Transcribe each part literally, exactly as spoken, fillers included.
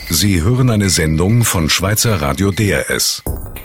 Sie hören eine Sendung von Schweizer Radio D R S.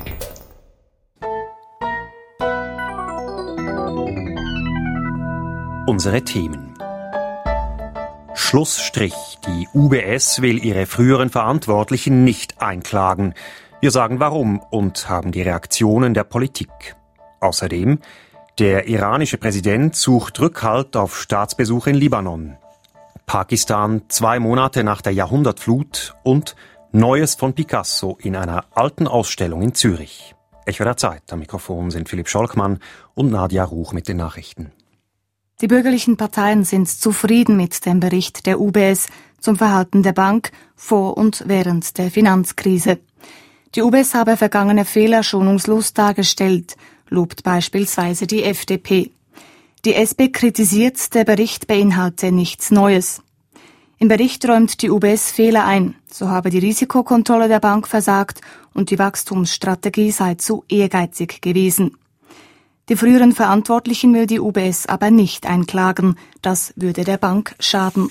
Unsere Themen. Schlussstrich. Die U B S will ihre früheren Verantwortlichen nicht einklagen. Wir sagen warum und haben die Reaktionen der Politik. Außerdem, der iranische Präsident sucht Rückhalt auf Staatsbesuch in Libanon. Pakistan zwei Monate nach der Jahrhundertflut und Neues von Picasso in einer alten Ausstellung in Zürich. Echo der Zeit. Am Mikrofon sind Philipp Scholkmann und Nadia Ruch mit den Nachrichten. Die bürgerlichen Parteien sind zufrieden mit dem Bericht der U B S zum Verhalten der Bank vor und während der Finanzkrise. Die U B S habe vergangene Fehler schonungslos dargestellt, lobt beispielsweise die F D P. Die S P kritisiert, der Bericht beinhalte nichts Neues. Im Bericht räumt die U B S Fehler ein. So habe die Risikokontrolle der Bank versagt und die Wachstumsstrategie sei zu ehrgeizig gewesen. Die früheren Verantwortlichen will die U B S aber nicht einklagen. Das würde der Bank schaden.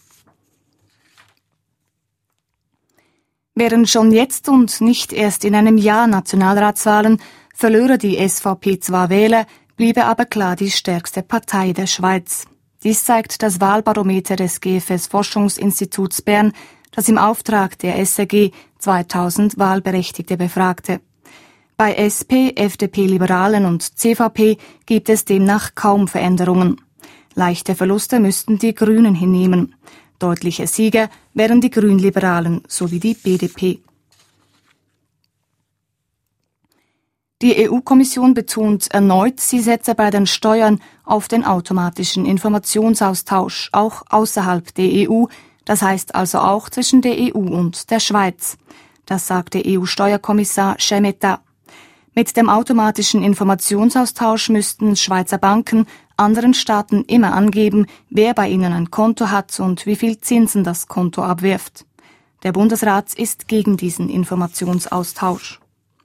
Während schon jetzt und nicht erst in einem Jahr Nationalratswahlen verlöre die S V P zwar Wähler, bliebe aber klar die stärkste Partei der Schweiz. Dies zeigt das Wahlbarometer des G F S-Forschungsinstituts Bern, das im Auftrag der S R G zweitausend Wahlberechtigte befragte. Bei S P, F D P, Liberalen und C V P gibt es demnach kaum Veränderungen. Leichte Verluste müssten die Grünen hinnehmen. Deutliche Sieger wären die Grünliberalen sowie die B D P. Die E U-Kommission betont erneut, sie setze bei den Steuern auf den automatischen Informationsaustausch, auch außerhalb der E U, das heißt also auch zwischen der E U und der Schweiz. Das sagte E U-Steuerkommissar Šemeta. Mit dem automatischen Informationsaustausch müssten Schweizer Banken anderen Staaten immer angeben, wer bei ihnen ein Konto hat und wie viel Zinsen das Konto abwirft. Der Bundesrat ist gegen diesen Informationsaustausch.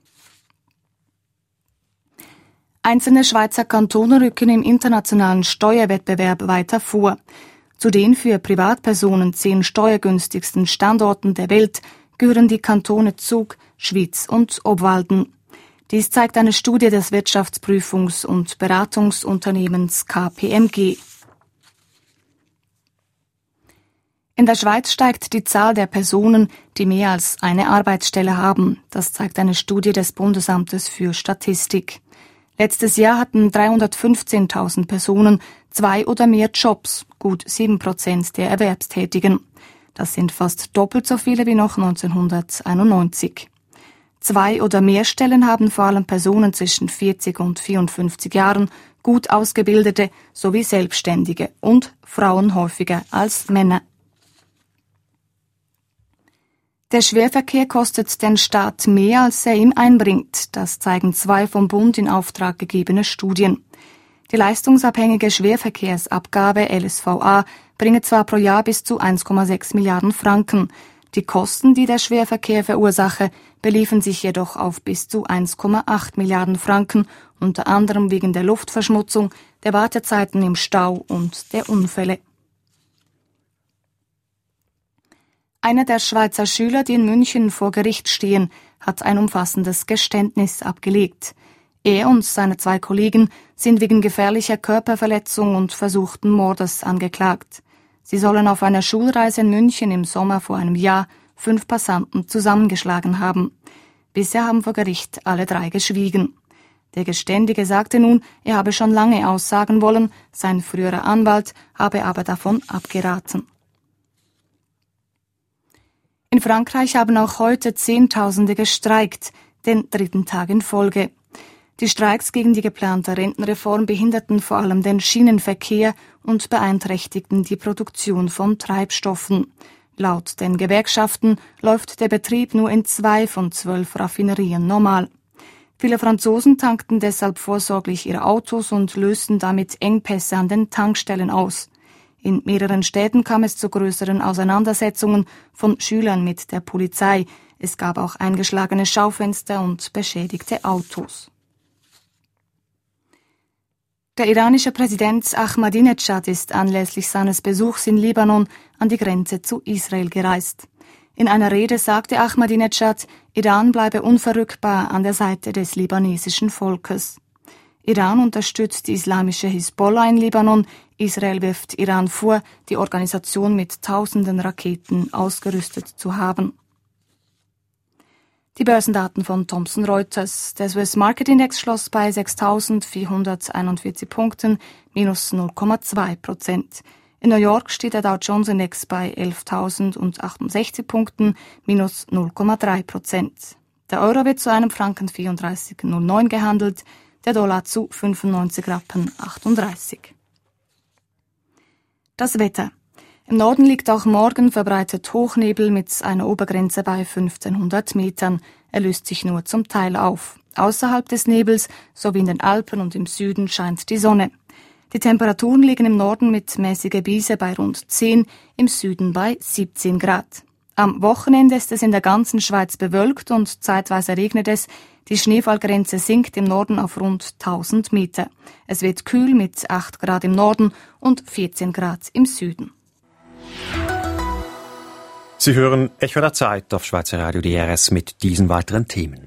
Einzelne Schweizer Kantone rücken im internationalen Steuerwettbewerb weiter vor. Zu den für Privatpersonen zehn steuergünstigsten Standorten der Welt gehören die Kantone Zug, Schwyz und Obwalden. Dies zeigt eine Studie des Wirtschaftsprüfungs- und Beratungsunternehmens K P M G. In der Schweiz steigt die Zahl der Personen, die mehr als eine Arbeitsstelle haben. Das zeigt eine Studie des Bundesamtes für Statistik. Letztes Jahr hatten dreihundertfünfzehntausend Personen zwei oder mehr Jobs, gut sieben Prozent der Erwerbstätigen. Das sind fast doppelt so viele wie noch neunzehnhunderteinundneunzig. Zwei oder mehr Stellen haben vor allem Personen zwischen vierzig und vierundfünfzig Jahren, gut ausgebildete sowie Selbstständige und Frauen häufiger als Männer. Der Schwerverkehr kostet den Staat mehr, als er ihm einbringt. Das zeigen zwei vom Bund in Auftrag gegebene Studien. Die leistungsabhängige Schwerverkehrsabgabe L S V A bringe zwar pro Jahr bis zu eins Komma sechs Milliarden Franken. Die Kosten, die der Schwerverkehr verursache, beliefen sich jedoch auf bis zu eins Komma acht Milliarden Franken, unter anderem wegen der Luftverschmutzung, der Wartezeiten im Stau und der Unfälle. Einer der Schweizer Schüler, die in München vor Gericht stehen, hat ein umfassendes Geständnis abgelegt. Er und seine zwei Kollegen sind wegen gefährlicher Körperverletzung und versuchten Mordes angeklagt. Sie sollen auf einer Schulreise in München im Sommer vor einem Jahr fünf Passanten zusammengeschlagen haben. Bisher haben vor Gericht alle drei geschwiegen. Der Geständige sagte nun, er habe schon lange aussagen wollen, sein früherer Anwalt habe aber davon abgeraten. In Frankreich haben auch heute Zehntausende gestreikt, den dritten Tag in Folge. Die Streiks gegen die geplante Rentenreform behinderten vor allem den Schienenverkehr und beeinträchtigten die Produktion von Treibstoffen. Laut den Gewerkschaften läuft der Betrieb nur in zwei von zwölf Raffinerien normal. Viele Franzosen tankten deshalb vorsorglich ihre Autos und lösten damit Engpässe an den Tankstellen aus. In mehreren Städten kam es zu größeren Auseinandersetzungen von Schülern mit der Polizei. Es gab auch eingeschlagene Schaufenster und beschädigte Autos. Der iranische Präsident Ahmadinejad ist anlässlich seines Besuchs in Libanon an die Grenze zu Israel gereist. In einer Rede sagte Ahmadinejad, Iran bleibe unverrückbar an der Seite des libanesischen Volkes. Iran unterstützt die islamische Hisbollah in Libanon. Israel wirft Iran vor, die Organisation mit tausenden Raketen ausgerüstet zu haben. Die Börsendaten von Thomson Reuters. Der Swiss Market Index schloss bei sechstausendvierhunderteinundvierzig Punkten, minus null Komma zwei Prozent. In New York steht der Dow Jones Index bei elftausendachtundsechzig Punkten, minus null Komma drei Prozent. Der Euro wird zu einem Franken vierunddreißig Komma null neun gehandelt, der Dollar zu fünfundneunzig Rappen achtunddreißig. Das Wetter. Im Norden liegt auch morgen verbreitet Hochnebel mit einer Obergrenze bei fünfzehnhundert Metern. Er löst sich nur zum Teil auf. Außerhalb des Nebels sowie in den Alpen und im Süden scheint die Sonne. Die Temperaturen liegen im Norden mit mäßiger Brise bei rund zehn, im Süden bei siebzehn Grad. Am Wochenende ist es in der ganzen Schweiz bewölkt und zeitweise regnet es. Die Schneefallgrenze sinkt im Norden auf rund tausend Meter. Es wird kühl mit acht Grad im Norden und vierzehn Grad im Süden. Sie hören Echo der Zeit auf Schweizer Radio D R S mit diesen weiteren Themen.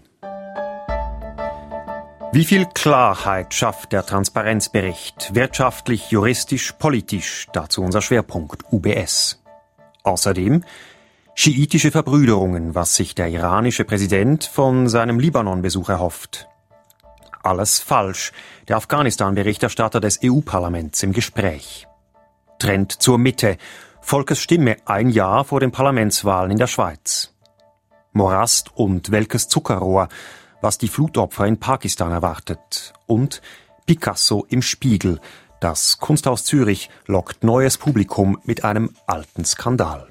Wie viel Klarheit schafft der Transparenzbericht? Wirtschaftlich, juristisch, politisch? Dazu unser Schwerpunkt U B S. Außerdem schiitische Verbrüderungen, was sich der iranische Präsident von seinem Libanon-Besuch erhofft. Alles falsch. Der Afghanistan-Berichterstatter des E U-Parlaments im Gespräch. Trend zur Mitte. Volkes Stimme ein Jahr vor den Parlamentswahlen in der Schweiz. Morast und welkes Zuckerrohr, was die Flutopfer in Pakistan erwartet. Und Picasso im Spiegel. Das Kunsthaus Zürich lockt neues Publikum mit einem alten Skandal.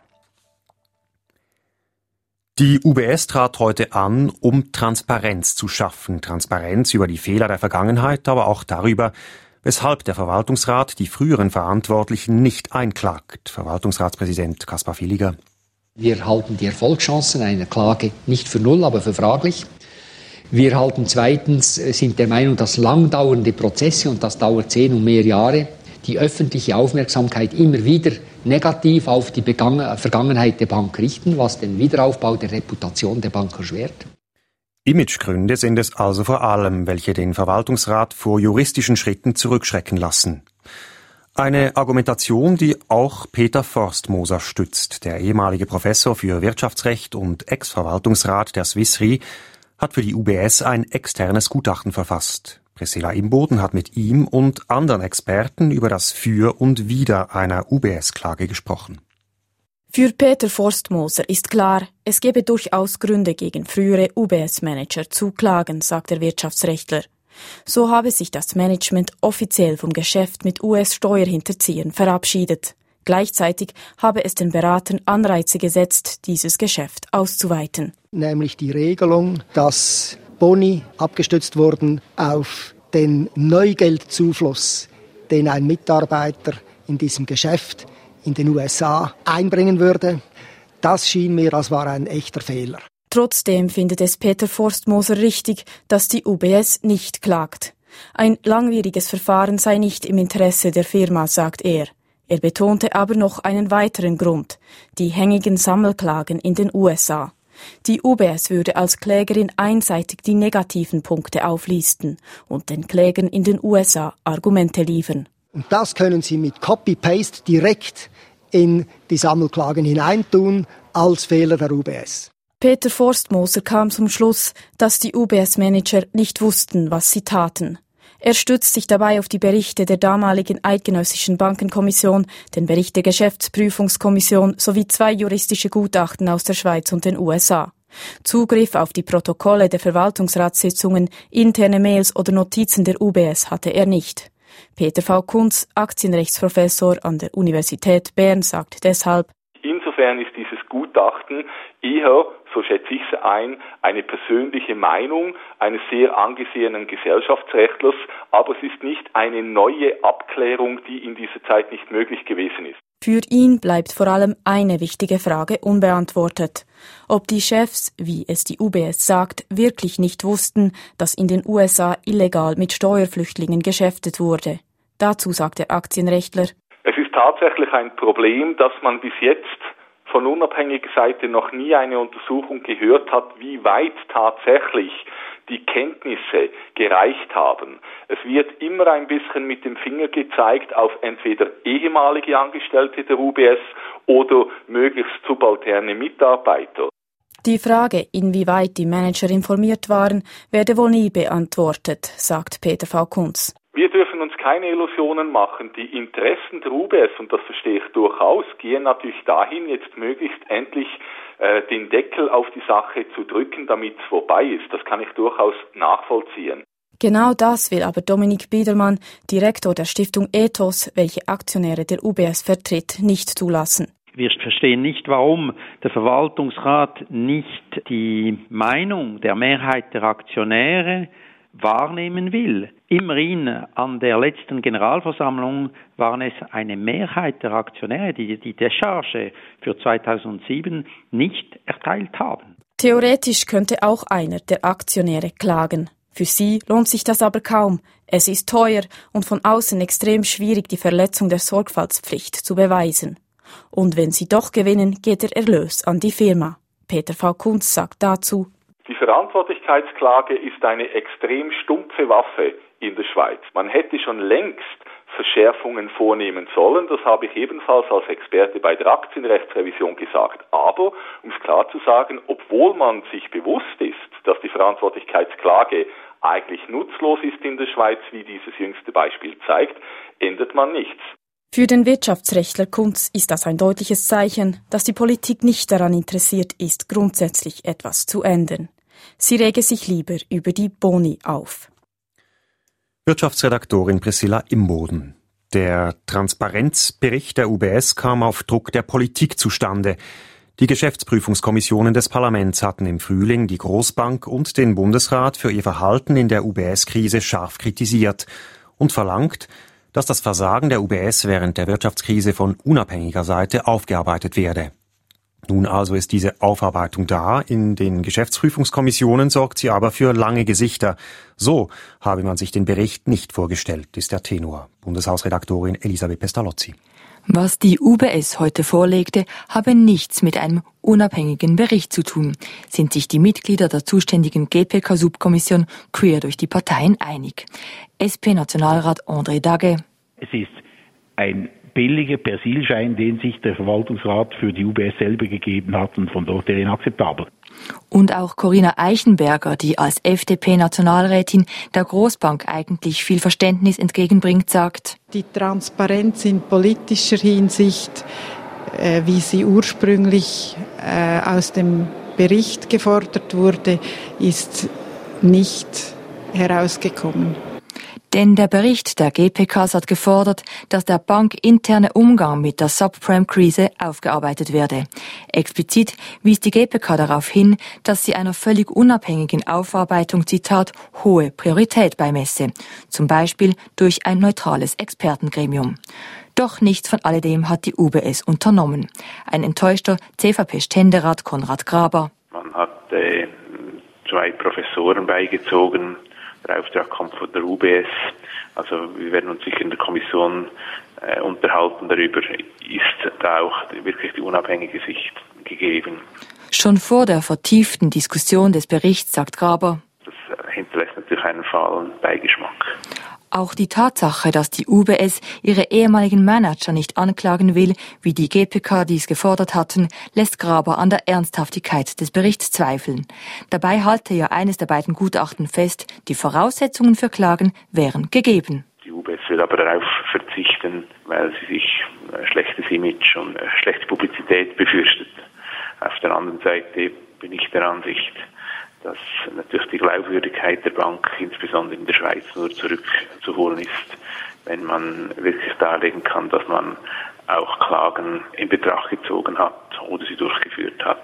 Die U B S trat heute an, um Transparenz zu schaffen. Transparenz über die Fehler der Vergangenheit, aber auch darüber, weshalb der Verwaltungsrat die früheren Verantwortlichen nicht einklagt. Verwaltungsratspräsident Kaspar Villiger. Wir halten die Erfolgschancen einer Klage nicht für null, aber für fraglich. Wir halten zweitens, sind der Meinung, dass langdauernde Prozesse, und das dauert zehn und mehr Jahre, die öffentliche Aufmerksamkeit immer wieder negativ auf die Begangen- Vergangenheit der Bank richten, was den Wiederaufbau der Reputation der Bank erschwert. Imagegründe sind es also vor allem, welche den Verwaltungsrat vor juristischen Schritten zurückschrecken lassen. Eine Argumentation, die auch Peter Forstmoser stützt. Der ehemalige Professor für Wirtschaftsrecht und Ex-Verwaltungsrat der Swiss Re hat für die U B S ein externes Gutachten verfasst. Priscilla Imboden hat mit ihm und anderen Experten über das Für und Wider einer U B S-Klage gesprochen. Für Peter Forstmoser ist klar, es gebe durchaus Gründe gegen frühere U B S-Manager zu klagen, sagt der Wirtschaftsrechtler. So habe sich das Management offiziell vom Geschäft mit U S-Steuerhinterziehern verabschiedet. Gleichzeitig habe es den Beratern Anreize gesetzt, dieses Geschäft auszuweiten. Nämlich die Regelung, dass Boni abgestützt wurden auf den Neugeldzufluss, den ein Mitarbeiter in diesem Geschäft in den U S A einbringen würde. Das schien mir, als war ein echter Fehler. Trotzdem findet es Peter Forstmoser richtig, dass die U B S nicht klagt. Ein langwieriges Verfahren sei nicht im Interesse der Firma, sagt er. Er betonte aber noch einen weiteren Grund, die hängigen Sammelklagen in den U S A. Die U B S würde als Klägerin einseitig die negativen Punkte auflisten und den Klägern in den U S A Argumente liefern. Und das können Sie mit Copy-Paste direkt in die Sammelklagen hineintun als Fehler der U B S. Peter Forstmoser kam zum Schluss, dass die U B S-Manager nicht wussten, was sie taten. Er stützt sich dabei auf die Berichte der damaligen Eidgenössischen Bankenkommission, den Bericht der Geschäftsprüfungskommission sowie zwei juristische Gutachten aus der Schweiz und den U S A. Zugriff auf die Protokolle der Verwaltungsratssitzungen, interne Mails oder Notizen der U B S hatte er nicht. Peter V. Kunz, Aktienrechtsprofessor an der Universität Bern, sagt deshalb: Insofern ist dieses Gutachten eher, so schätze ich es ein, eine persönliche Meinung eines sehr angesehenen Gesellschaftsrechtlers, aber es ist nicht eine neue Abklärung, die in dieser Zeit nicht möglich gewesen ist. Für ihn bleibt vor allem eine wichtige Frage unbeantwortet. Ob die Chefs, wie es die U B S sagt, wirklich nicht wussten, dass in den U S A illegal mit Steuerflüchtlingen geschäftet wurde. Dazu sagt der Aktienrechtler: Es ist tatsächlich ein Problem, dass man bis jetzt von unabhängiger Seite noch nie eine Untersuchung gehört hat, wie weit tatsächlich die Kenntnisse gereicht haben. Es wird immer ein bisschen mit dem Finger gezeigt auf entweder ehemalige Angestellte der U B S oder möglichst subalterne Mitarbeiter. Die Frage, inwieweit die Manager informiert waren, werde wohl nie beantwortet, sagt Peter V. Kunz. Wir dürfen uns keine Illusionen machen. Die Interessen der U B S, und das verstehe ich durchaus, gehen natürlich dahin, jetzt möglichst endlich äh, den Deckel auf die Sache zu drücken, damit es vorbei ist. Das kann ich durchaus nachvollziehen. Genau das will aber Dominik Biedermann, Direktor der Stiftung Ethos, welche Aktionäre der U B S vertritt, nicht zulassen. Wir verstehen nicht, warum der Verwaltungsrat nicht die Meinung der Mehrheit der Aktionäre wahrnehmen will. Immerhin an der letzten Generalversammlung waren es eine Mehrheit der Aktionäre, die die Decharge für zweitausendsieben nicht erteilt haben. Theoretisch könnte auch einer der Aktionäre klagen. Für sie lohnt sich das aber kaum. Es ist teuer und von außen extrem schwierig, die Verletzung der Sorgfaltspflicht zu beweisen. Und wenn sie doch gewinnen, geht der Erlös an die Firma. Peter V. Kunz sagt dazu: Die Verantwortlichkeitsklage ist eine extrem stumpfe Waffe in der Schweiz. Man hätte schon längst Verschärfungen vornehmen sollen. Das habe ich ebenfalls als Experte bei der Aktienrechtsrevision gesagt. Aber, um es klar zu sagen, obwohl man sich bewusst ist, dass die Verantwortlichkeitsklage eigentlich nutzlos ist in der Schweiz, wie dieses jüngste Beispiel zeigt, ändert man nichts. Für den Wirtschaftsrechtler Kunz ist das ein deutliches Zeichen, dass die Politik nicht daran interessiert ist, grundsätzlich etwas zu ändern. Sie rege sich lieber über die Boni auf. Wirtschaftsredaktorin Priscilla Imboden. Der Transparenzbericht der U B S kam auf Druck der Politik zustande. Die Geschäftsprüfungskommissionen des Parlaments hatten im Frühling die Großbank und den Bundesrat für ihr Verhalten in der U B S-Krise scharf kritisiert und verlangt, dass das Versagen der U B S während der Wirtschaftskrise von unabhängiger Seite aufgearbeitet werde. Nun also ist diese Aufarbeitung da. In den Geschäftsprüfungskommissionen sorgt sie aber für lange Gesichter. So habe man sich den Bericht nicht vorgestellt, ist der Tenor. Bundeshausredaktorin Elisabeth Pestalozzi. Was die U B S heute vorlegte, habe nichts mit einem unabhängigen Bericht zu tun, sind sich die Mitglieder der zuständigen G P K-Subkommission quer durch die Parteien einig. S P-Nationalrat André Dagge. Es ist ein billiger Persilschein, den sich der Verwaltungsrat für die U B S selber gegeben hat und von dort her inakzeptabel. Und auch Corinna Eichenberger, die als F D P-Nationalrätin der Großbank eigentlich viel Verständnis entgegenbringt, sagt: Die Transparenz in politischer Hinsicht, äh, wie sie ursprünglich äh, aus dem Bericht gefordert wurde, ist nicht herausgekommen. Denn der Bericht der G P Ks hat gefordert, dass der bankinterne Umgang mit der Subprime-Krise aufgearbeitet werde. Explizit wies die G P K darauf hin, dass sie einer völlig unabhängigen Aufarbeitung, Zitat, hohe Priorität beimesse. Zum Beispiel durch ein neutrales Expertengremium. Doch nichts von alledem hat die U B S unternommen. Ein enttäuschter C V P-Ständerat Konrad Graber. Man hat äh, zwei Professoren beigezogen. Der Auftrag kommt von der U B S. Also wir werden uns sicher in der Kommission äh, unterhalten darüber, ist da auch wirklich die unabhängige Sicht gegeben. Schon vor der vertieften Diskussion des Berichts, sagt Graber, das hinterlässt natürlich einen fahlen Beigeschmack. Auch die Tatsache, dass die U B S ihre ehemaligen Manager nicht anklagen will, wie die G P K dies gefordert hatten, lässt Graber an der Ernsthaftigkeit des Berichts zweifeln. Dabei halte ja eines der beiden Gutachten fest, die Voraussetzungen für Klagen wären gegeben. Die U B S will aber darauf verzichten, weil sie sich ein schlechtes Image und eine schlechte Publizität befürchtet. Auf der anderen Seite bin ich der Ansicht, dass natürlich die Glaubwürdigkeit der Bank, insbesondere in der Schweiz, nur zurückzuholen ist, wenn man wirklich darlegen kann, dass man auch Klagen in Betracht gezogen hat oder sie durchgeführt hat,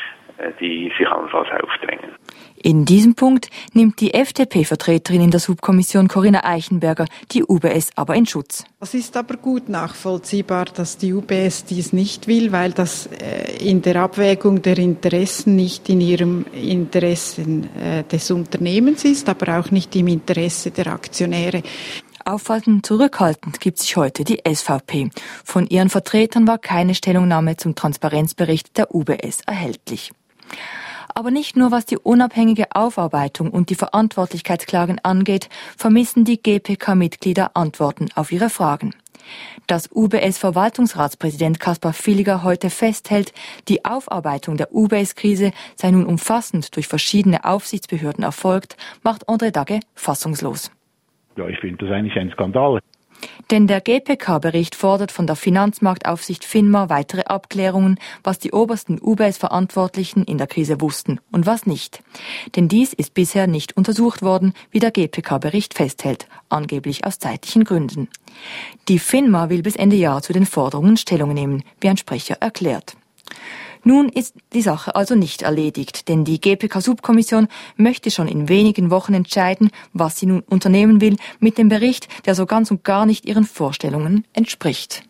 die sich allenfalls aufdrängen. In diesem Punkt nimmt die F D P-Vertreterin in der Subkommission Corinna Eichenberger die U B S aber in Schutz. Es ist aber gut nachvollziehbar, dass die U B S dies nicht will, weil das in der Abwägung der Interessen nicht in ihrem Interesse des Unternehmens ist, aber auch nicht im Interesse der Aktionäre. Auffallend zurückhaltend gibt sich heute die S V P. Von ihren Vertretern war keine Stellungnahme zum Transparenzbericht der U B S erhältlich. Aber nicht nur was die unabhängige Aufarbeitung und die Verantwortlichkeitsklagen angeht, vermissen die G P K-Mitglieder Antworten auf ihre Fragen. Dass U B S-Verwaltungsratspräsident Kaspar Villiger heute festhält, die Aufarbeitung der U B S-Krise sei nun umfassend durch verschiedene Aufsichtsbehörden erfolgt, macht André Dagge fassungslos. Ja, ich finde das eigentlich ein Skandal. Denn der G P K-Bericht fordert von der Finanzmarktaufsicht FINMA weitere Abklärungen, was die obersten U B S-Verantwortlichen in der Krise wussten und was nicht. Denn dies ist bisher nicht untersucht worden, wie der G P K-Bericht festhält, angeblich aus zeitlichen Gründen. Die FINMA will bis Ende Jahr zu den Forderungen Stellung nehmen, wie ein Sprecher erklärt. Nun ist die Sache also nicht erledigt, denn die G P K-Subkommission möchte schon in wenigen Wochen entscheiden, was sie nun unternehmen will mit dem Bericht, der so ganz und gar nicht ihren Vorstellungen entspricht.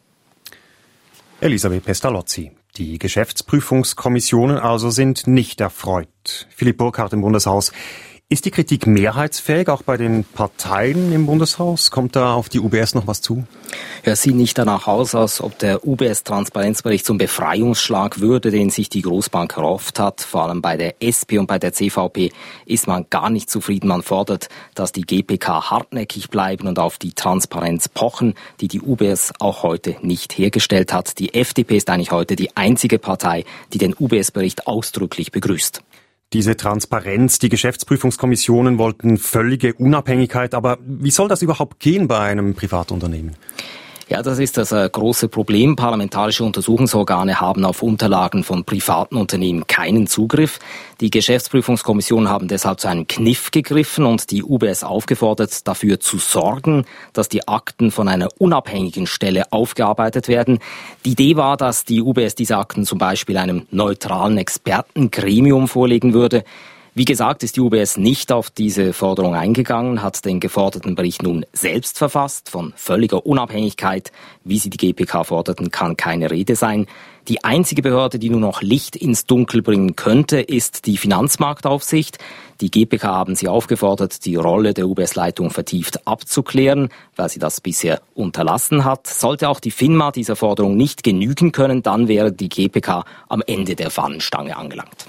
Elisabeth Pestalozzi. Die Geschäftsprüfungskommissionen also sind nicht erfreut. Philipp Burkhardt im Bundeshaus. Ist die Kritik mehrheitsfähig, auch bei den Parteien im Bundeshaus? Kommt da auf die U B S noch was zu? Ja, es sieht nicht danach aus, als ob der U B S-Transparenzbericht zum Befreiungsschlag würde, den sich die Großbank erhofft hat. Vor allem bei der S P und bei der C V P ist man gar nicht zufrieden. Man fordert, dass die G P K hartnäckig bleiben und auf die Transparenz pochen, die die U B S auch heute nicht hergestellt hat. Die F D P ist eigentlich heute die einzige Partei, die den U B S-Bericht ausdrücklich begrüßt. Diese Transparenz, die Geschäftsprüfungskommissionen wollten völlige Unabhängigkeit, aber wie soll das überhaupt gehen bei einem Privatunternehmen? Ja, das ist das äh, große Problem. Parlamentarische Untersuchungsorgane haben auf Unterlagen von privaten Unternehmen keinen Zugriff. Die Geschäftsprüfungskommissionen haben deshalb zu einem Kniff gegriffen und die U B S aufgefordert, dafür zu sorgen, dass die Akten von einer unabhängigen Stelle aufgearbeitet werden. Die Idee war, dass die U B S diese Akten zum Beispiel einem neutralen Expertengremium vorlegen würde. Wie gesagt, ist die U B S nicht auf diese Forderung eingegangen, hat den geforderten Bericht nun selbst verfasst. Von völliger Unabhängigkeit, wie sie die G P K forderten, kann keine Rede sein. Die einzige Behörde, die nur noch Licht ins Dunkel bringen könnte, ist die Finanzmarktaufsicht. Die G P K haben sie aufgefordert, die Rolle der U B S-Leitung vertieft abzuklären, weil sie das bisher unterlassen hat. Sollte auch die FINMA dieser Forderung nicht genügen können, dann wäre die G P K am Ende der Fahnenstange angelangt.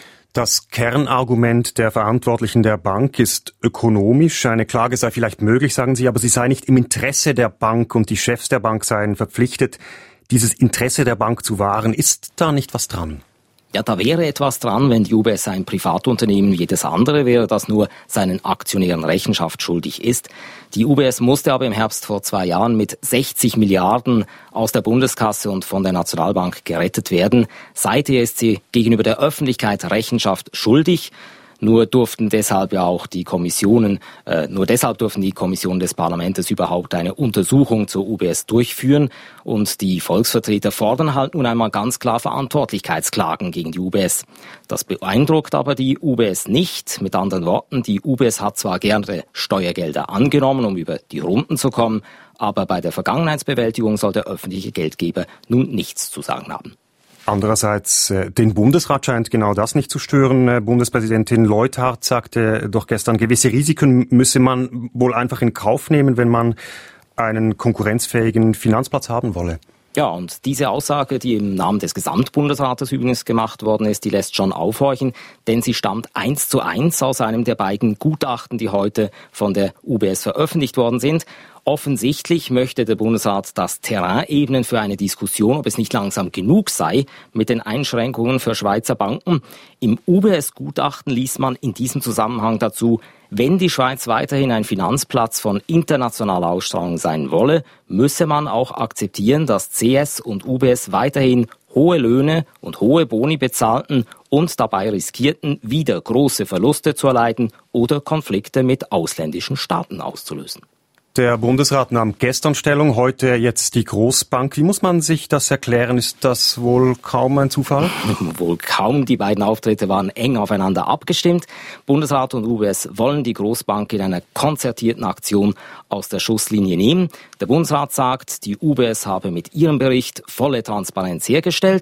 Das Kernargument der Verantwortlichen der Bank ist ökonomisch. Eine Klage sei vielleicht möglich, sagen sie, aber sie sei nicht im Interesse der Bank und die Chefs der Bank seien verpflichtet, dieses Interesse der Bank zu wahren. Ist da nicht was dran? Ja, da wäre etwas dran, wenn die U B S ein Privatunternehmen wie jedes andere wäre, das nur seinen Aktionären Rechenschaft schuldig ist. Die U B S musste aber im Herbst vor zwei Jahren mit sechzig Milliarden aus der Bundeskasse und von der Nationalbank gerettet werden. Seither ist sie gegenüber der Öffentlichkeit Rechenschaft schuldig. Nur durften deshalb ja auch die Kommissionen, äh, nur deshalb durften die Kommissionen des Parlaments überhaupt eine Untersuchung zur U B S durchführen. Und die Volksvertreter fordern halt nun einmal ganz klar Verantwortlichkeitsklagen gegen die U B S. Das beeindruckt aber die U B S nicht. Mit anderen Worten, die U B S hat zwar gerne Steuergelder angenommen, um über die Runden zu kommen, aber bei der Vergangenheitsbewältigung soll der öffentliche Geldgeber nun nichts zu sagen haben. Andererseits, äh, den Bundesrat scheint genau das nicht zu stören. Äh, Bundespräsidentin Leuthard sagte doch gestern, gewisse Risiken müsse man wohl einfach in Kauf nehmen, wenn man einen konkurrenzfähigen Finanzplatz haben wolle. Ja, und diese Aussage, die im Namen des Gesamtbundesrates übrigens gemacht worden ist, die lässt schon aufhorchen, denn sie stammt eins zu eins aus einem der beiden Gutachten, die heute von der U B S veröffentlicht worden sind. Offensichtlich möchte der Bundesrat das Terrain ebnen für eine Diskussion, ob es nicht langsam genug sei mit den Einschränkungen für Schweizer Banken. Im U B S-Gutachten liest man in diesem Zusammenhang dazu, wenn die Schweiz weiterhin ein Finanzplatz von internationaler Ausstrahlung sein wolle, müsse man auch akzeptieren, dass C S und U B S weiterhin hohe Löhne und hohe Boni bezahlten und dabei riskierten, wieder große Verluste zu erleiden oder Konflikte mit ausländischen Staaten auszulösen. Der Bundesrat nahm gestern Stellung, heute jetzt die Großbank. Wie muss man sich das erklären? Ist das wohl kaum ein Zufall? Wohl kaum. Die beiden Auftritte waren eng aufeinander abgestimmt. Bundesrat und U B S wollen die Großbank in einer konzertierten Aktion aus der Schusslinie nehmen. Der Bundesrat sagt, die U B S habe mit ihrem Bericht volle Transparenz hergestellt.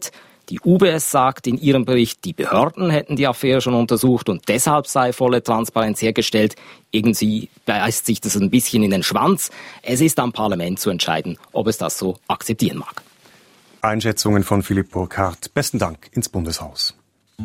Die U B S sagt in ihrem Bericht, die Behörden hätten die Affäre schon untersucht und deshalb sei volle Transparenz hergestellt. Irgendwie beißt sich das ein bisschen in den Schwanz. Es ist am Parlament zu entscheiden, ob es das so akzeptieren mag. Einschätzungen von Philipp Burkhardt. Besten Dank ins Bundeshaus.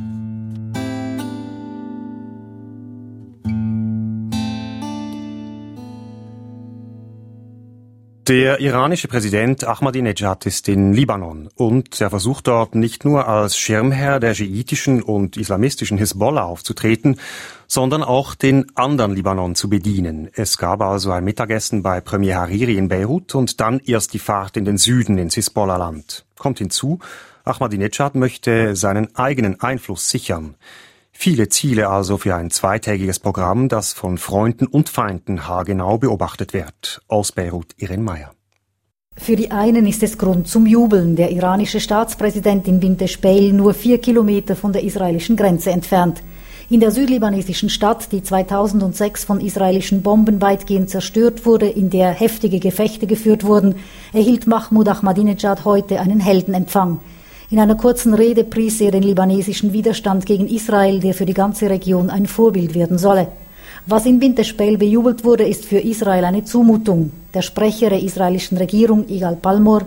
Der iranische Präsident Ahmadinejad ist in Libanon und er versucht dort nicht nur als Schirmherr der schiitischen und islamistischen Hisbollah aufzutreten, sondern auch den anderen Libanon zu bedienen. Es gab also ein Mittagessen bei Premier Hariri in Beirut und dann erst die Fahrt in den Süden ins Hisbollah-Land. Kommt hinzu, Ahmadinejad möchte seinen eigenen Einfluss sichern. Viele Ziele also für ein zweitägiges Programm, das von Freunden und Feinden haargenau beobachtet wird. Aus Beirut, Irene Meyer. Für die einen ist es Grund zum Jubeln. Der iranische Staatspräsident in Bint Jbeil, nur vier Kilometer von der israelischen Grenze entfernt. In der südlibanesischen Stadt, die zweitausendsechs von israelischen Bomben weitgehend zerstört wurde, in der heftige Gefechte geführt wurden, erhielt Mahmoud Ahmadinejad heute einen Heldenempfang. In einer kurzen Rede pries er den libanesischen Widerstand gegen Israel, der für die ganze Region ein Vorbild werden solle. Was in Bint Jbeil bejubelt wurde, ist für Israel eine Zumutung. Der Sprecher der israelischen Regierung, Igal Palmor,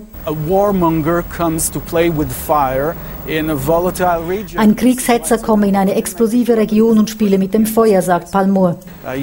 ein Kriegshetzer komme in eine explosive Region und spiele mit dem Feuer, sagt Palmor.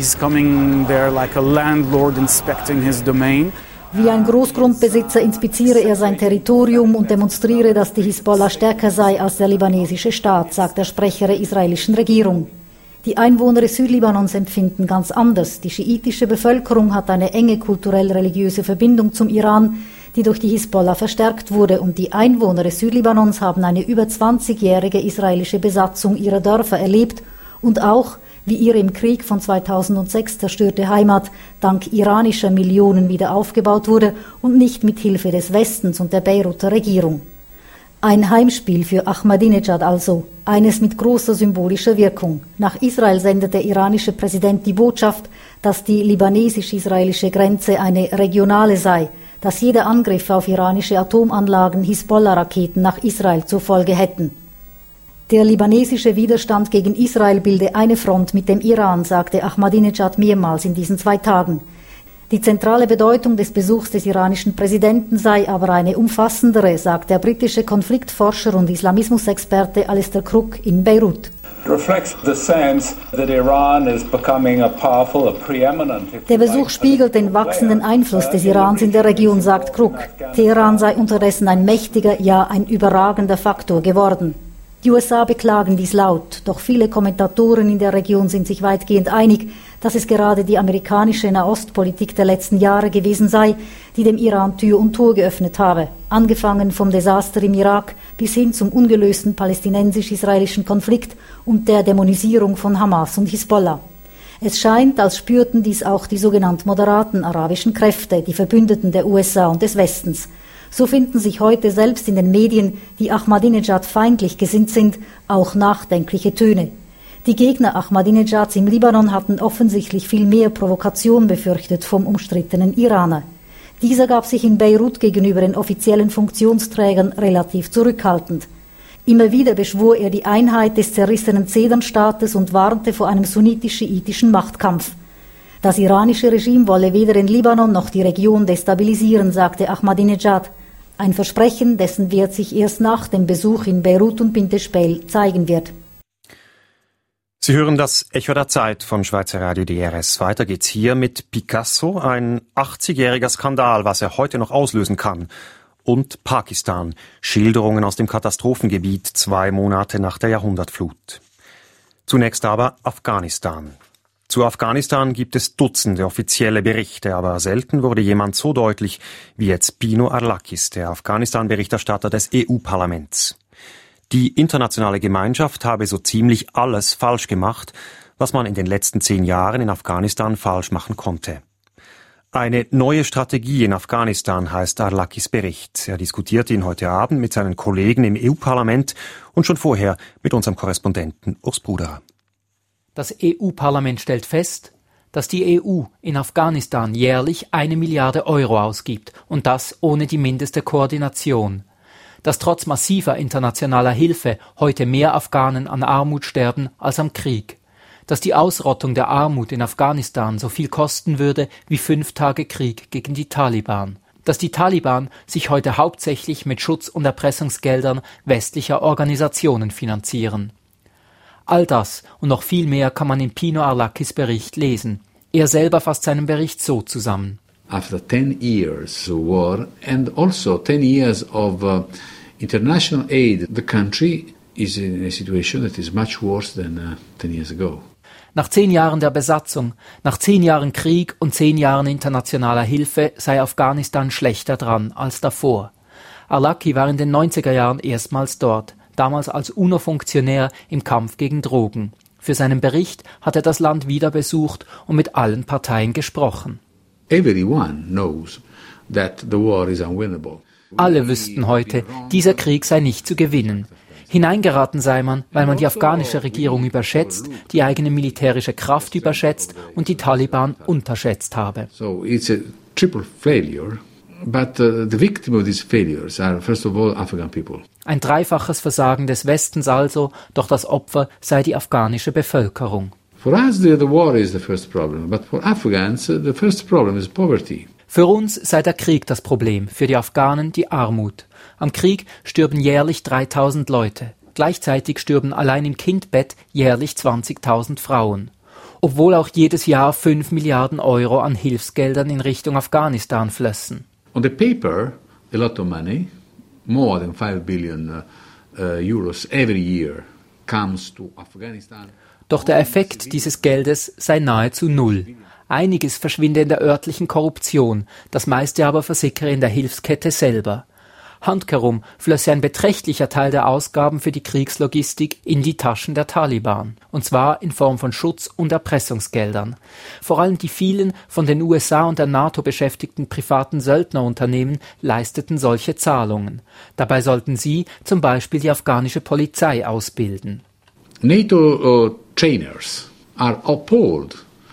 Wie ein Großgrundbesitzer inspiziere er sein Territorium und demonstriere, dass die Hisbollah stärker sei als der libanesische Staat, sagt der Sprecher der israelischen Regierung. Die Einwohner des Südlibanons empfinden ganz anders. Die schiitische Bevölkerung hat eine enge kulturell-religiöse Verbindung zum Iran, die durch die Hisbollah verstärkt wurde. Und die Einwohner des Südlibanons haben eine über zwanzigjährige israelische Besatzung ihrer Dörfer erlebt und auch, wie ihre im Krieg von zweitausendsechs zerstörte Heimat dank iranischer Millionen wieder aufgebaut wurde und nicht mit Hilfe des Westens und der Beiruter Regierung. Ein Heimspiel für Ahmadinejad also, eines mit großer symbolischer Wirkung. Nach Israel sendet der iranische Präsident die Botschaft, dass die libanesisch-israelische Grenze eine regionale sei, dass jeder Angriff auf iranische Atomanlagen Hisbollah-Raketen nach Israel zur Folge hätten. Der libanesische Widerstand gegen Israel bilde eine Front mit dem Iran, sagte Ahmadinejad mehrmals in diesen zwei Tagen. Die zentrale Bedeutung des Besuchs des iranischen Präsidenten sei aber eine umfassendere, sagt der britische Konfliktforscher und Islamismusexperte Alistair Crook in Beirut. Der Besuch spiegelt den wachsenden Einfluss des Irans in der Region, sagt Crook. Teheran sei unterdessen ein mächtiger, ja ein überragender Faktor geworden. Die U S A beklagen dies laut, doch viele Kommentatoren in der Region sind sich weitgehend einig, dass es gerade die amerikanische Nahostpolitik der letzten Jahre gewesen sei, die dem Iran Tür und Tor geöffnet habe, angefangen vom Desaster im Irak bis hin zum ungelösten palästinensisch-israelischen Konflikt und der Dämonisierung von Hamas und Hisbollah. Es scheint, als spürten dies auch die sogenannten moderaten arabischen Kräfte, die Verbündeten der U S A und des Westens. So finden sich heute selbst in den Medien, die Ahmadinejad feindlich gesinnt sind, auch nachdenkliche Töne. Die Gegner Ahmadinejads im Libanon hatten offensichtlich viel mehr Provokation befürchtet vom umstrittenen Iraner. Dieser gab sich in Beirut gegenüber den offiziellen Funktionsträgern relativ zurückhaltend. Immer wieder beschwor er die Einheit des zerrissenen Zedernstaates und warnte vor einem sunnitisch-schiitischen Machtkampf. Das iranische Regime wolle weder den Libanon noch die Region destabilisieren, sagte Ahmadinejad. Ein Versprechen, dessen Wert sich erst nach dem Besuch in Beirut und Bint Jbeil zeigen wird. Sie hören das Echo der Zeit von Schweizer Radio D R S. Weiter geht's hier mit Picasso, ein achtzigjähriger Skandal, was er heute noch auslösen kann. Und Pakistan, Schilderungen aus dem Katastrophengebiet zwei Monate nach der Jahrhundertflut. Zunächst aber Afghanistan. Zu Afghanistan gibt es Dutzende offizielle Berichte, aber selten wurde jemand so deutlich wie jetzt Pino Arlakis, der Afghanistan-Berichterstatter des E U-Parlaments. Die internationale Gemeinschaft habe so ziemlich alles falsch gemacht, was man in den letzten zehn Jahren in Afghanistan falsch machen konnte. Eine neue Strategie in Afghanistan heißt Arlakis Bericht. Er diskutiert ihn heute Abend mit seinen Kollegen im E U-Parlament und schon vorher mit unserem Korrespondenten Urs Bruderer. Das E U-Parlament stellt fest, dass die E U in Afghanistan jährlich eine Milliarde Euro ausgibt und das ohne die mindeste Koordination. dass trotz massiver internationaler Hilfe heute mehr Afghanen an Armut sterben als am Krieg, dass die Ausrottung der Armut in Afghanistan so viel kosten würde wie fünf Tage Krieg gegen die Taliban, dass die Taliban sich heute hauptsächlich mit Schutz- und Erpressungsgeldern westlicher Organisationen finanzieren. All das und noch viel mehr kann man in Pino Arlakis Bericht lesen. Er selber fasst seinen Bericht so zusammen. After ten years of war and also ten years of uh, international aid, the country is in a situation that is much worse than uh, ten years ago. Nach zehn Jahren der Besatzung, nach zehn Jahren Krieg und zehn Jahren internationaler Hilfe sei Afghanistan schlechter dran als davor. Arlaki war in den neunziger Jahren erstmals dort, damals als UNO-Funktionär im Kampf gegen Drogen. Für seinen Bericht hat er das Land wieder besucht und mit allen Parteien gesprochen. Everyone knows that the war is unwinnable. Alle wüssten heute, dieser Krieg sei nicht zu gewinnen. Hineingeraten sei man, weil man die afghanische Regierung überschätzt, die eigene militärische Kraft überschätzt und die Taliban unterschätzt habe. So it's a triple failure, but uh, the victim of these failures are first of all Afghan people. Ein dreifaches Versagen des Westens also, doch das Opfer sei die afghanische Bevölkerung. For us, the, the war is the first problem, but for Afghans, the first problem is poverty. Für uns sei der Krieg das Problem, für die Afghanen die Armut. Am Krieg stürben jährlich dreitausend Leute. Gleichzeitig stürben allein im Kindbett jährlich zwanzigtausend Frauen. Obwohl auch jedes Jahr fünf Milliarden Euro an Hilfsgeldern in Richtung Afghanistan flössen. On the paper, a lot of money, more than five billion uh, uh, euros every year, comes to Afghanistan. Doch der Effekt dieses Geldes sei nahezu null. Einiges verschwinde in der örtlichen Korruption, das meiste aber versickere in der Hilfskette selber. Handkehrum flösse ein beträchtlicher Teil der Ausgaben für die Kriegslogistik in die Taschen der Taliban, und zwar in Form von Schutz- und Erpressungsgeldern. Vor allem die vielen von den U S A und der NATO beschäftigten privaten Söldnerunternehmen leisteten solche Zahlungen. Dabei sollten sie zum Beispiel die afghanische Polizei ausbilden. NATO uh, trainers are appalled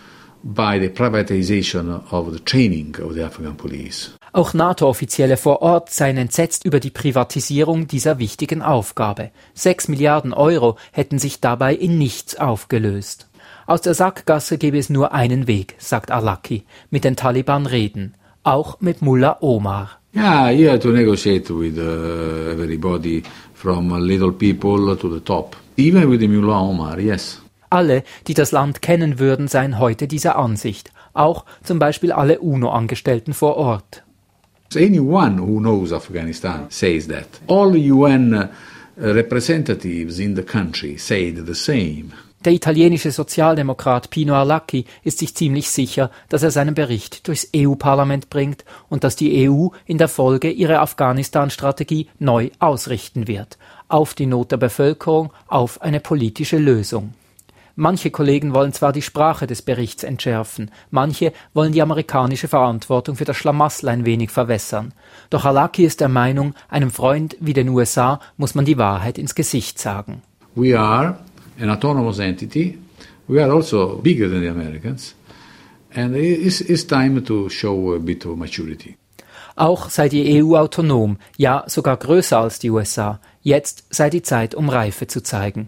by the privatization of the training of the Afghan police. Auch NATO-Offizielle vor Ort seien entsetzt über die Privatisierung dieser wichtigen Aufgabe. Sechs Milliarden Euro hätten sich dabei in nichts aufgelöst. Aus der Sackgasse gebe es nur einen Weg, sagt Arlaki, mit den Taliban reden. Auch mit Mullah Omar. Yeah, you have to negotiate with uh, everybody from little people to the top. Even with the Mullah Omar, yes. Alle, die das Land kennen würden, seien heute dieser Ansicht. Auch zum Beispiel alle UNO-Angestellten vor Ort. Anyone who knows Afghanistan says that. All U N uh, representatives in the country said the same. Der italienische Sozialdemokrat Pino Arlaki ist sich ziemlich sicher, dass er seinen Bericht durchs E U-Parlament bringt und dass die E U in der Folge ihre Afghanistan-Strategie neu ausrichten wird. Auf die Not der Bevölkerung, auf eine politische Lösung. Manche Kollegen wollen zwar die Sprache des Berichts entschärfen, manche wollen die amerikanische Verantwortung für das Schlamassel ein wenig verwässern. Doch Arlaki ist der Meinung, einem Freund wie den U S A muss man die Wahrheit ins Gesicht sagen. We are an autonomous entity. We are also bigger than the Americans. And it's, it's time to show a bit of maturity. Auch sei die E U autonom, ja sogar größer als die U S A. Jetzt sei die Zeit, um Reife zu zeigen.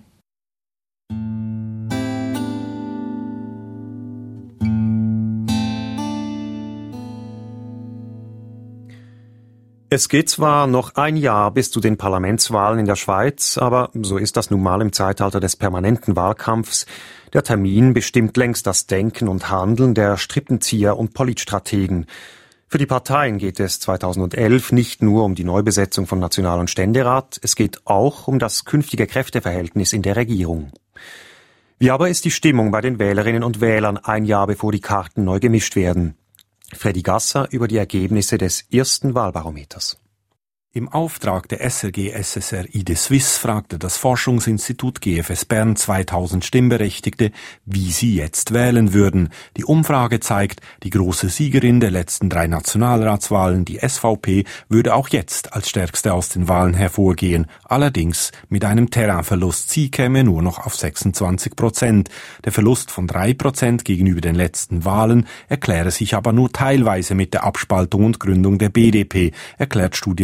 Es geht zwar noch ein Jahr bis zu den Parlamentswahlen in der Schweiz, aber so ist das nun mal im Zeitalter des permanenten Wahlkampfs. Der Termin bestimmt längst das Denken und Handeln der Strippenzieher und Politstrategen. Für die Parteien geht es zweitausendelf nicht nur um die Neubesetzung von National- und Ständerat, es geht auch um das künftige Kräfteverhältnis in der Regierung. Wie aber ist die Stimmung bei den Wählerinnen und Wählern ein Jahr bevor die Karten neu gemischt werden? Freddy Gasser über die Ergebnisse des ersten Wahlbarometers. Im Auftrag der S R G S S R I D Suisse fragte das Forschungsinstitut G F S Bern zweitausend Stimmberechtigte, wie sie jetzt wählen würden. Die Umfrage zeigt, die große Siegerin der letzten drei Nationalratswahlen, die S V P, würde auch jetzt als stärkste aus den Wahlen hervorgehen. Allerdings mit einem Terrainverlust. Sie käme nur noch auf sechsundzwanzig Prozent. Der Verlust von drei Prozent gegenüber den letzten Wahlen erkläre sich aber nur teilweise mit der Abspaltung und Gründung der B D P, erklärt Studienleiter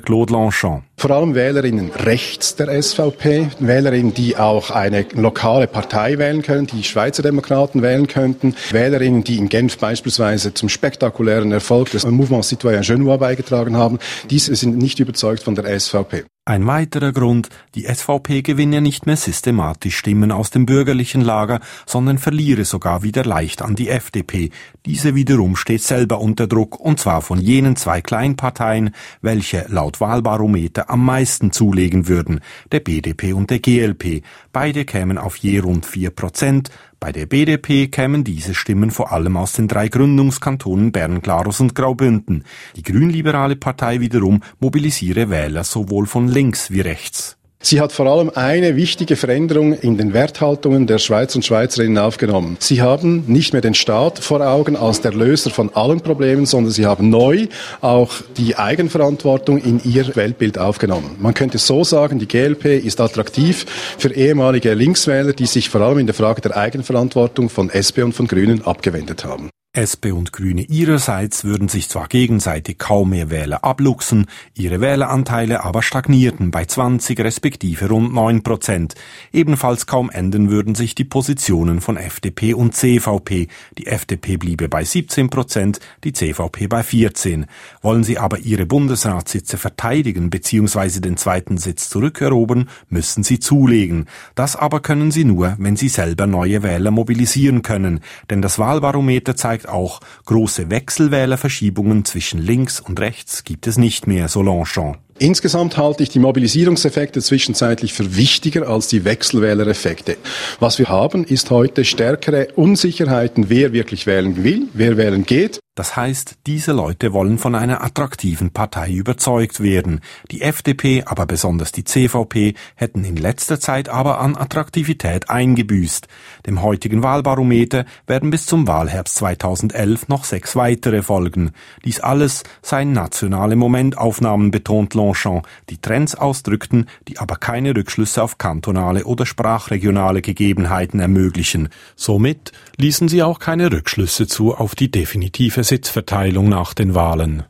Claude Longchamp. Vor allem Wählerinnen rechts der S V P, Wählerinnen, die auch eine lokale Partei wählen können, die Schweizer Demokraten wählen könnten, Wählerinnen, die in Genf beispielsweise zum spektakulären Erfolg des Mouvement Citoyen Genois beigetragen haben, diese sind nicht überzeugt von der S V P. Ein weiterer Grund, die S V P gewinne nicht mehr systematisch Stimmen aus dem bürgerlichen Lager, sondern verliere sogar wieder leicht an die F D P. Diese wiederum steht selber unter Druck, und zwar von jenen zwei Kleinparteien, welche laut Wahlbarometer am meisten zulegen würden, der B D P und der G L P. Beide kämen auf je rund vier Prozent. Bei der B D P kämen diese Stimmen vor allem aus den drei Gründungskantonen Bern, Glarus und Graubünden. Die grünliberale Partei wiederum mobilisiere Wähler sowohl von links wie rechts. Sie hat vor allem eine wichtige Veränderung in den Werthaltungen der Schweizer und Schweizerinnen aufgenommen. Sie haben nicht mehr den Staat vor Augen als der Löser von allen Problemen, sondern sie haben neu auch die Eigenverantwortung in ihr Weltbild aufgenommen. Man könnte so sagen, die G L P ist attraktiv für ehemalige Linkswähler, die sich vor allem in der Frage der Eigenverantwortung von S P und von Grünen abgewendet haben. S P und Grüne ihrerseits würden sich zwar gegenseitig kaum mehr Wähler abluchsen, ihre Wähleranteile aber stagnierten bei zwanzig respektive rund neun Prozent. Ebenfalls kaum ändern würden sich die Positionen von F D P und C V P. Die F D P bliebe bei siebzehn Prozent, die C V P bei vierzehn. Wollen sie aber ihre Bundesratssitze verteidigen bzw. den zweiten Sitz zurückerobern, müssen sie zulegen. Das aber können sie nur, wenn sie selber neue Wähler mobilisieren können. Denn das Wahlbarometer zeigt auch, große Wechselwählerverschiebungen zwischen links und rechts gibt es nicht mehr, so Longchamp. Insgesamt halte ich die Mobilisierungseffekte zwischenzeitlich für wichtiger als die Wechselwählereffekte. Was wir haben, ist heute stärkere Unsicherheiten, wer wirklich wählen will, wer wählen geht. Das heißt, diese Leute wollen von einer attraktiven Partei überzeugt werden. Die F D P, aber besonders die C V P, hätten in letzter Zeit aber an Attraktivität eingebüßt. Dem heutigen Wahlbarometer werden bis zum Wahlherbst zweitausendelf noch sechs weitere folgen. Dies alles seien nationale Momentaufnahmen, betont Longchamp, die Trends ausdrückten, die aber keine Rückschlüsse auf kantonale oder sprachregionale Gegebenheiten ermöglichen. Somit ließen sie auch keine Rückschlüsse zu auf die definitive Sitzverteilung nach den Wahlen.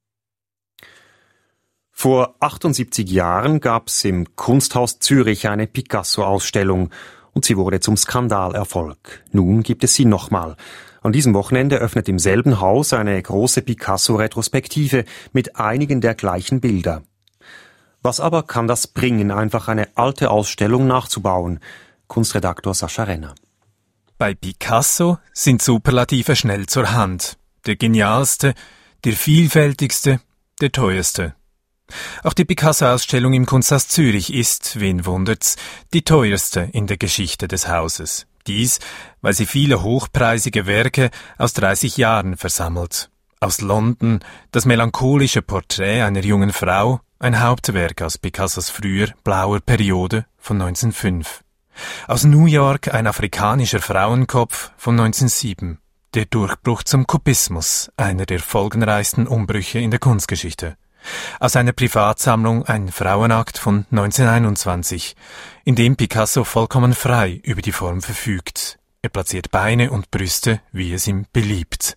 Vor achtundsiebzig Jahren gab es im Kunsthaus Zürich eine Picasso-Ausstellung und sie wurde zum Skandalerfolg. Nun gibt es sie nochmal. An diesem Wochenende öffnet im selben Haus eine große Picasso-Retrospektive mit einigen der gleichen Bilder. Was aber kann das bringen, einfach eine alte Ausstellung nachzubauen? Kunstredaktor Sascha Renner. Bei Picasso sind Superlative schnell zur Hand. Der genialste, der vielfältigste, der teuerste. Auch die Picasso-Ausstellung im Kunsthaus Zürich ist, wen wundert's, die teuerste in der Geschichte des Hauses. Dies, weil sie viele hochpreisige Werke aus dreißig Jahren versammelt. Aus London das melancholische Porträt einer jungen Frau, ein Hauptwerk aus Picassos früher blauer Periode von neunzehnhundertfünf. Aus New York ein afrikanischer Frauenkopf von neunzehnhundertsieben. Der Durchbruch zum Kubismus, einer der folgenreichsten Umbrüche in der Kunstgeschichte. Aus einer Privatsammlung ein Frauenakt von neunzehnhunderteinundzwanzig, in dem Picasso vollkommen frei über die Form verfügt. Er platziert Beine und Brüste, wie es ihm beliebt.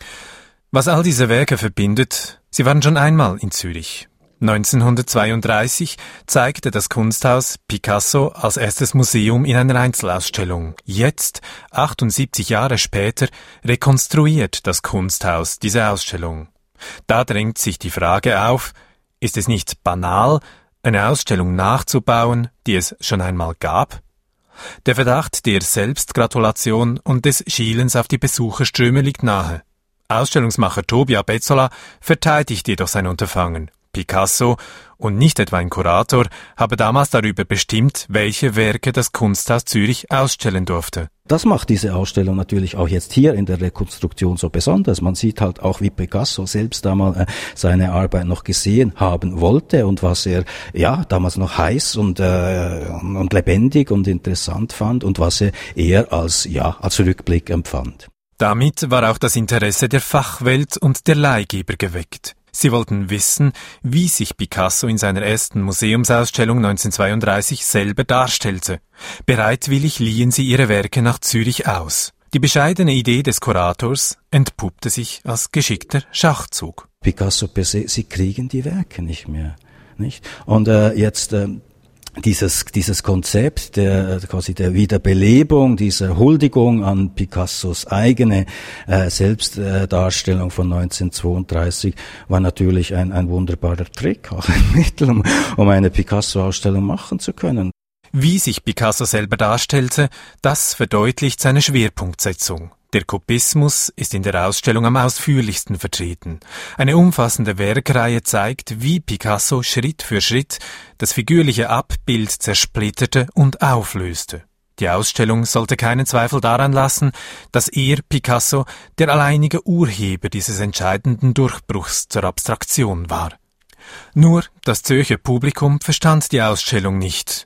Was all diese Werke verbindet, sie waren schon einmal in Zürich. neunzehnhundertzweiunddreißig zeigte das Kunsthaus Picasso als erstes Museum in einer Einzelausstellung. Jetzt, achtundsiebzig Jahre später, rekonstruiert das Kunsthaus diese Ausstellung. Da drängt sich die Frage auf, ist es nicht banal, eine Ausstellung nachzubauen, die es schon einmal gab? Der Verdacht der Selbstgratulation und des Schielens auf die Besucherströme liegt nahe. Ausstellungsmacher Tobia Bezzola verteidigt jedoch sein Unterfangen. Picasso und nicht etwa ein Kurator habe damals darüber bestimmt, welche Werke das Kunsthaus Zürich ausstellen durfte. Das macht diese Ausstellung natürlich auch jetzt hier in der Rekonstruktion so besonders. Man sieht halt auch, wie Picasso selbst damals äh, seine Arbeit noch gesehen haben wollte und was er ja damals noch heiß und äh, und lebendig und interessant fand und was er eher als ja als Rückblick empfand. Damit war auch das Interesse der Fachwelt und der Leihgeber geweckt. Sie wollten wissen, wie sich Picasso in seiner ersten Museumsausstellung neunzehnhundertzweiunddreißig selber darstellte. Bereitwillig liehen sie ihre Werke nach Zürich aus. Die bescheidene Idee des Kurators entpuppte sich als geschickter Schachzug. Picasso per se, sie kriegen die Werke nicht mehr, nicht? Und äh, jetzt äh, dieses dieses Konzept der quasi der Wiederbelebung, dieser Huldigung an Picassos eigene äh, Selbstdarstellung von neunzehnhundertzweiunddreißig war natürlich ein ein wunderbarer Trick, auch ein Mittel, um, um eine Picasso-Ausstellung machen zu können. Wie sich Picasso selber darstellte, das verdeutlicht seine Schwerpunktsetzung. Der Kubismus ist in der Ausstellung am ausführlichsten vertreten. Eine umfassende Werkreihe zeigt, wie Picasso Schritt für Schritt das figürliche Abbild zersplitterte und auflöste. Die Ausstellung sollte keinen Zweifel daran lassen, dass er, Picasso, der alleinige Urheber dieses entscheidenden Durchbruchs zur Abstraktion war. Nur das Zürcher Publikum verstand die Ausstellung nicht.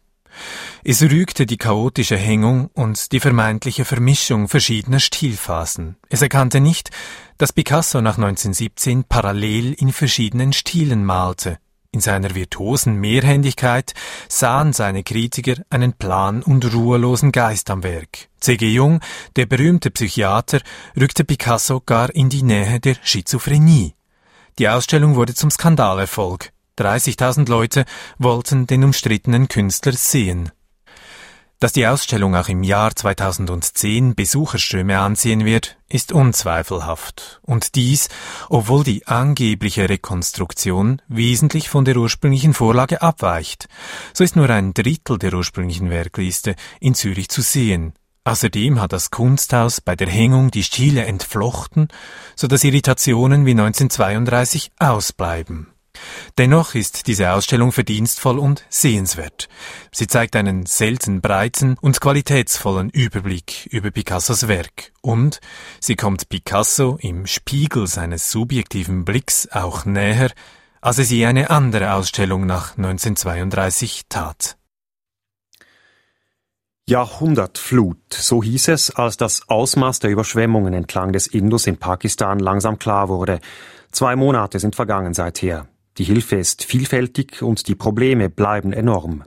Es rügte die chaotische Hängung und die vermeintliche Vermischung verschiedener Stilphasen. Es erkannte nicht, dass Picasso nach neunzehnhundertsiebzehn parallel in verschiedenen Stilen malte. In seiner virtuosen Mehrhändigkeit sahen seine Kritiker einen plan- und ruhelosen Geist am Werk. C G Jung, der berühmte Psychiater, rückte Picasso gar in die Nähe der Schizophrenie. Die Ausstellung wurde zum Skandalerfolg. dreißigtausend Leute wollten den umstrittenen Künstler sehen. Dass die Ausstellung auch im Jahr zweitausendzehn Besucherströme anziehen wird, ist unzweifelhaft. Und dies, obwohl die angebliche Rekonstruktion wesentlich von der ursprünglichen Vorlage abweicht. So ist nur ein Drittel der ursprünglichen Werkliste in Zürich zu sehen. Außerdem hat das Kunsthaus bei der Hängung die Stile entflochten, sodass Irritationen wie neunzehnhundertzweiunddreißig ausbleiben. Dennoch ist diese Ausstellung verdienstvoll und sehenswert. Sie zeigt einen selten breiten und qualitätsvollen Überblick über Picassos Werk und sie kommt Picasso im Spiegel seines subjektiven Blicks auch näher, als es je eine andere Ausstellung nach neunzehnhundertzweiunddreißig tat. Jahrhundertflut, so hieß es, als das Ausmaß der Überschwemmungen entlang des Indus in Pakistan langsam klar wurde. Zwei Monate sind vergangen seither. Die Hilfe ist vielfältig und die Probleme bleiben enorm.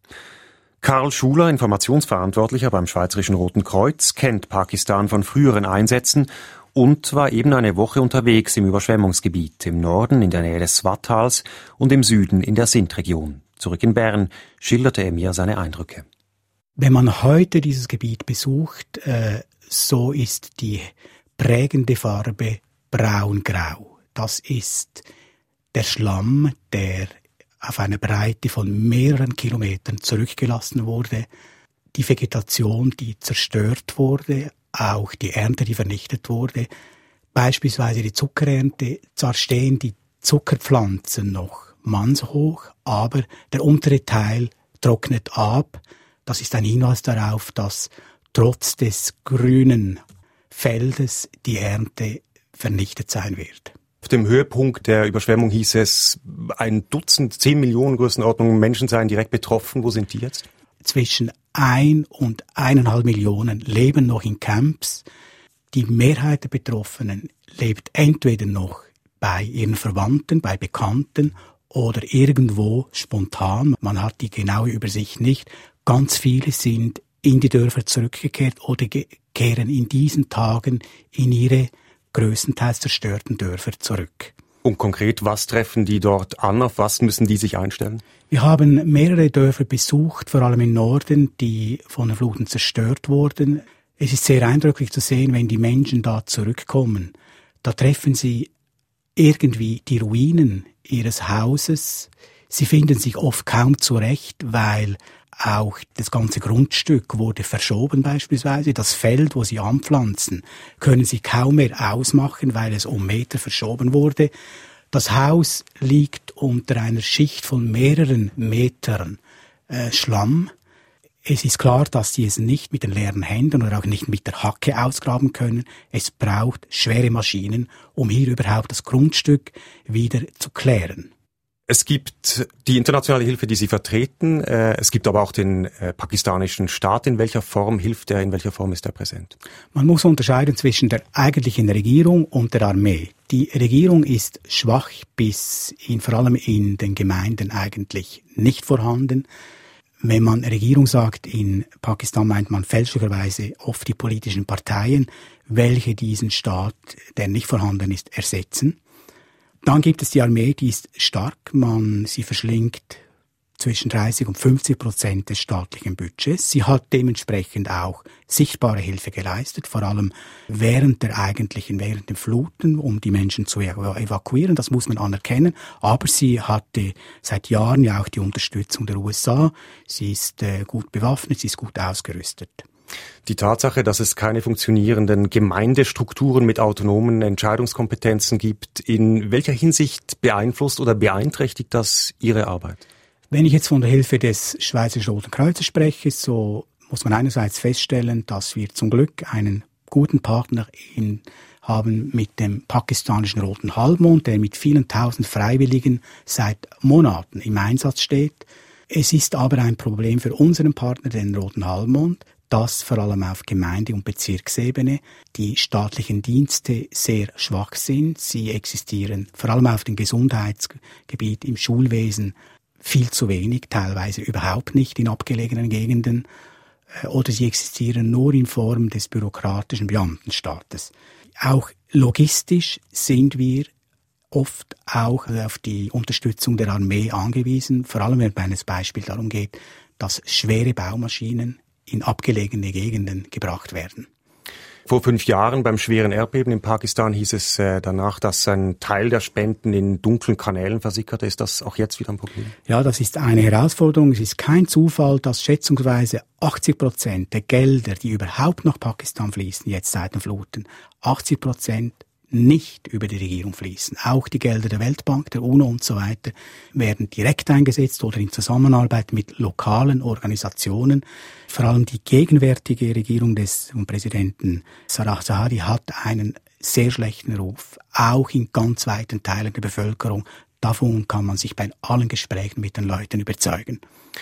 Karl Schuler, Informationsverantwortlicher beim Schweizerischen Roten Kreuz, kennt Pakistan von früheren Einsätzen und war eben eine Woche unterwegs im Überschwemmungsgebiet, im Norden in der Nähe des Swat-Tals und im Süden in der Sindh-Region. Zurück in Bern schilderte er mir seine Eindrücke. Wenn man heute dieses Gebiet besucht, äh, so ist die prägende Farbe braun-grau. Das ist der Schlamm, der auf einer Breite von mehreren Kilometern zurückgelassen wurde, die Vegetation, die zerstört wurde, auch die Ernte, die vernichtet wurde, beispielsweise die Zuckerernte, zwar stehen die Zuckerpflanzen noch mannshoch, aber der untere Teil trocknet ab. Das ist ein Hinweis darauf, dass trotz des grünen Feldes die Ernte vernichtet sein wird. Auf dem Höhepunkt der Überschwemmung hieß es, ein Dutzend, zehn Millionen Größenordnung Menschen seien direkt betroffen. Wo sind die jetzt? Zwischen ein und eineinhalb Millionen leben noch in Camps. Die Mehrheit der Betroffenen lebt entweder noch bei ihren Verwandten, bei Bekannten oder irgendwo spontan. Man hat die genaue Übersicht nicht. Ganz viele sind in die Dörfer zurückgekehrt oder ge- kehren in diesen Tagen in ihre größtenteils zerstörten Dörfer zurück. Und konkret, was treffen die dort an? Auf was müssen die sich einstellen? Wir haben mehrere Dörfer besucht, vor allem im Norden, die von den Fluten zerstört wurden. Es ist sehr eindrücklich zu sehen, wenn die Menschen da zurückkommen. Da treffen sie irgendwie die Ruinen ihres Hauses. Sie finden sich oft kaum zurecht, weil auch das ganze Grundstück wurde verschoben beispielsweise. Das Feld, wo sie anpflanzen, können sie kaum mehr ausmachen, weil es um Meter verschoben wurde. Das Haus liegt unter einer Schicht von mehreren Metern äh, Schlamm. Es ist klar, dass sie es nicht mit den leeren Händen oder auch nicht mit der Hacke ausgraben können. Es braucht schwere Maschinen, um hier überhaupt das Grundstück wieder zu klären. Es gibt die internationale Hilfe, die Sie vertreten. Es gibt aber auch den pakistanischen Staat. In welcher Form hilft er? In welcher Form ist er präsent? Man muss unterscheiden zwischen der eigentlichen Regierung und der Armee. Die Regierung ist schwach bis in, vor allem in den Gemeinden eigentlich nicht vorhanden. Wenn man Regierung sagt, in Pakistan meint man fälschlicherweise oft die politischen Parteien, welche diesen Staat, der nicht vorhanden ist, ersetzen. Dann gibt es die Armee, die ist stark. Man, sie verschlingt zwischen dreißig und fünfzig Prozent des staatlichen Budgets. Sie hat dementsprechend auch sichtbare Hilfe geleistet, vor allem während der eigentlichen, während den Fluten, um die Menschen zu evakuieren. Das muss man anerkennen. Aber sie hatte seit Jahren ja auch die Unterstützung der U S A. Sie ist äh, gut bewaffnet, sie ist gut ausgerüstet. Die Tatsache, dass es keine funktionierenden Gemeindestrukturen mit autonomen Entscheidungskompetenzen gibt, in welcher Hinsicht beeinflusst oder beeinträchtigt das Ihre Arbeit? Wenn ich jetzt von der Hilfe des Schweizerischen Roten Kreuzes spreche, so muss man einerseits feststellen, dass wir zum Glück einen guten Partner in, haben mit dem pakistanischen Roten Halbmond, der mit vielen tausend Freiwilligen seit Monaten im Einsatz steht. Es ist aber ein Problem für unseren Partner, den Roten Halbmond, dass vor allem auf Gemeinde- und Bezirksebene die staatlichen Dienste sehr schwach sind. Sie existieren vor allem auf dem Gesundheitsgebiet, im Schulwesen viel zu wenig, teilweise überhaupt nicht in abgelegenen Gegenden, oder sie existieren nur in Form des bürokratischen Beamtenstaates. Auch logistisch sind wir oft auch auf die Unterstützung der Armee angewiesen, vor allem wenn es bei Beispiel darum geht, dass schwere Baumaschinen in abgelegene Gegenden gebracht werden. Vor fünf Jahren beim schweren Erdbeben in Pakistan hieß es äh, danach, dass ein Teil der Spenden in dunklen Kanälen versickerte. Ist das auch jetzt wieder ein Problem? Ja, das ist eine Herausforderung. Es ist kein Zufall, dass schätzungsweise achtzig Prozent der Gelder, die überhaupt nach Pakistan fließen, jetzt seit den Fluten, achtzig Prozent nicht über die Regierung fließen. Auch die Gelder der Weltbank, der UNO und so weiter werden direkt eingesetzt oder in Zusammenarbeit mit lokalen Organisationen. Vor allem die gegenwärtige Regierung des Präsidenten Sarah Zahari hat einen sehr schlechten Ruf, auch in ganz weiten Teilen der Bevölkerung. Davon kann man sich bei allen Gesprächen mit den Leuten überzeugen.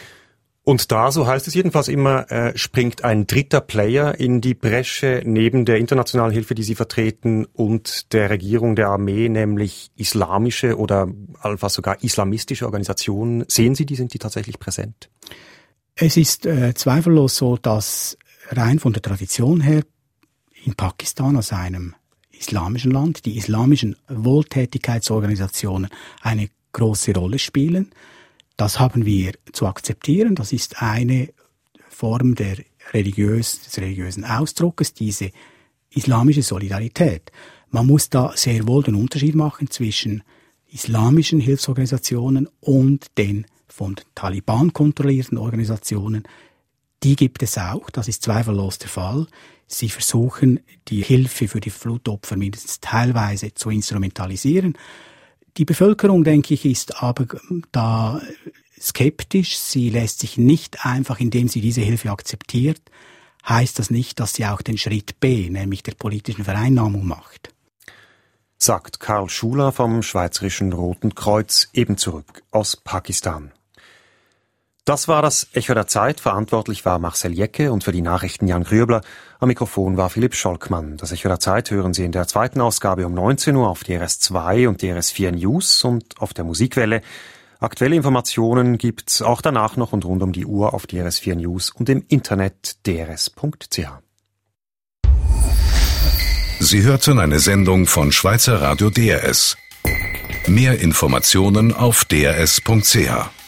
Und da, so heißt es jedenfalls immer, äh, springt ein dritter Player in die Bresche neben der internationalen Hilfe, die Sie vertreten, und der Regierung, der Armee, nämlich islamische oder allenfalls sogar islamistische Organisationen. Sehen Sie die, sind die tatsächlich präsent? Es ist äh, zweifellos so, dass rein von der Tradition her in Pakistan, als einem islamischen Land, die islamischen Wohltätigkeitsorganisationen eine große Rolle spielen. Das haben wir zu akzeptieren. Das ist eine Form der religiös, des religiösen Ausdrucks, diese islamische Solidarität. Man muss da sehr wohl den Unterschied machen zwischen islamischen Hilfsorganisationen und den von Taliban kontrollierten Organisationen. Die gibt es auch, das ist zweifellos der Fall. Sie versuchen, die Hilfe für die Flutopfer mindestens teilweise zu instrumentalisieren. Die Bevölkerung, denke ich, ist aber da skeptisch. Sie lässt sich nicht einfach, indem sie diese Hilfe akzeptiert, heißt das nicht, dass sie auch den Schritt B, nämlich der politischen Vereinnahmung macht. Sagt Karl Schuler vom Schweizerischen Roten Kreuz, eben zurück aus Pakistan. Das war das Echo der Zeit. Verantwortlich war Marcel Jecke und für die Nachrichten Jan Grübler. Am Mikrofon war Philipp Scholkmann. Das Echo der Zeit hören Sie in der zweiten Ausgabe um neunzehn Uhr auf D R S zwei und D R S vier News und auf der Musikwelle. Aktuelle Informationen gibt's auch danach noch und rund um die Uhr auf D R S vier News und im Internet d r s punkt c h. Sie hörten eine Sendung von Schweizer Radio D R S. Mehr Informationen auf d r s punkt c h.